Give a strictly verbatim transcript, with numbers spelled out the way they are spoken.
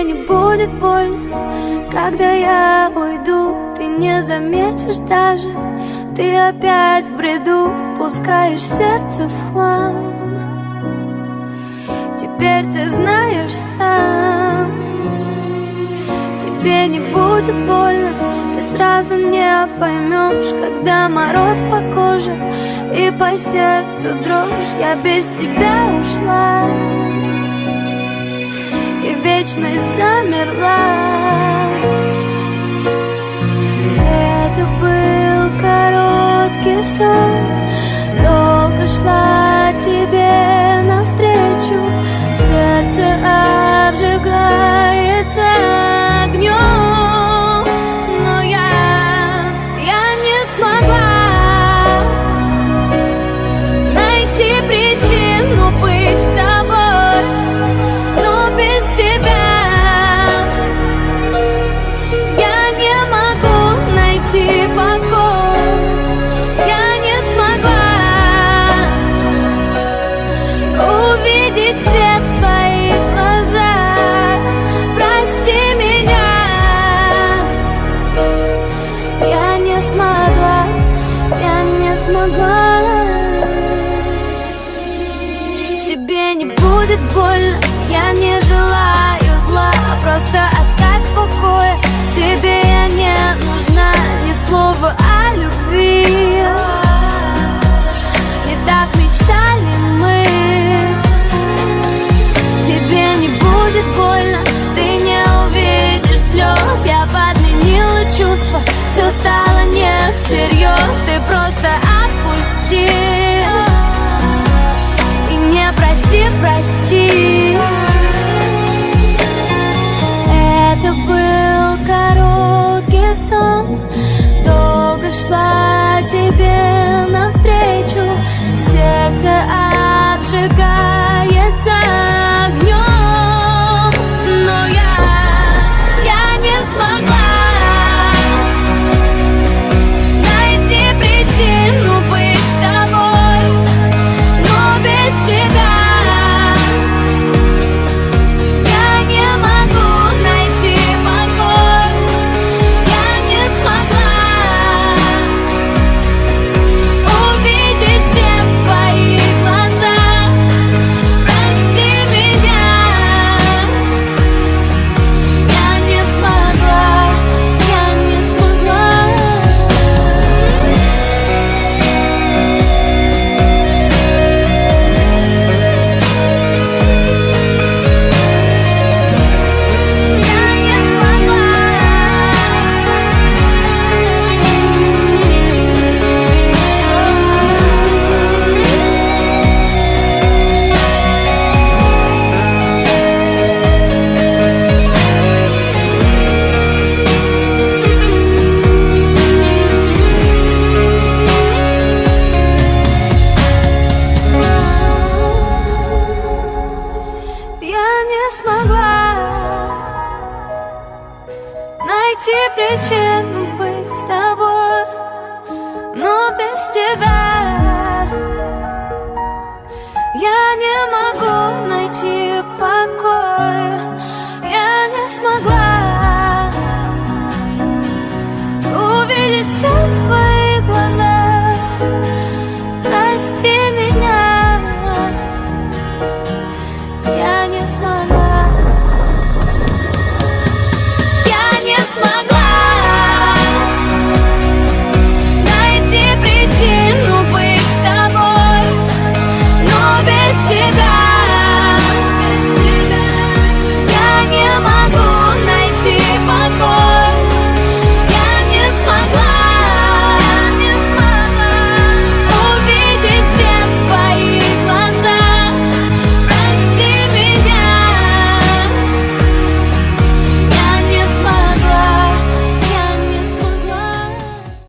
не будет больно, когда я уйду, ты не заметишь даже. Ты опять в бреду, пускаешь сердце в хлам. Теперь ты знаешь сам, тебе не будет больно. Ты сразу не поймешь, когда мороз по коже и по сердцу дрожь. Я без тебя ушла и вечность замерла. Это был короткий сон, долго шла тебе навстречу. Сердце обжигается огнем, но я, я не смогла найти причину быть с тобой. Но без тебя я не могу найти покой. Я не смогла увидеть свет в твоих глазах. Прости меня, я не смогла, я не смогла. Тебе не будет больно, я не желаю зла. Просто оставь в покое, тебе я не нужна. Ни слова о любви, не так мечтали мы. Тебе не будет больно, ты не увидишь слез. Я подменила чувства, все стало не всерьез. Ты просто отпусти и не проси простить. Это был короткий сон, долго шла тебе навстречу. Сердце обжигается огнем, но я, я не смогла найти причину быть с тобой. Но без тебя я не могу найти покой. Я не смогла увидеть свет в твоих глазах. Прости меня, я не смогла, я не смогла. Я не смогла. Я не смогла найти причину быть с тобой. Но без тебя я не могу найти покой. Я не смогла увидеть свет в твоих